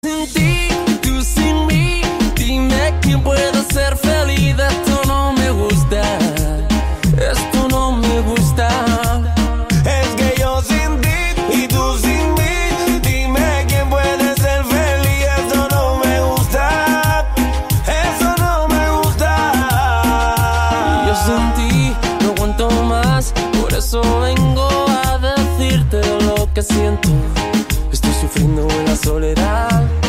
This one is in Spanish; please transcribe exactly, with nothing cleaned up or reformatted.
Sin ti, tú sin mí, dime quién puede ser feliz. Esto no me gusta, esto no me gusta. Es que yo sin ti y tú sin mí, dime quién puede ser feliz. Esto no me gusta, eso no me gusta. Yo sin ti no aguanto más, por eso vengo a decirte lo que siento. Estoy sufriendo en la soledad.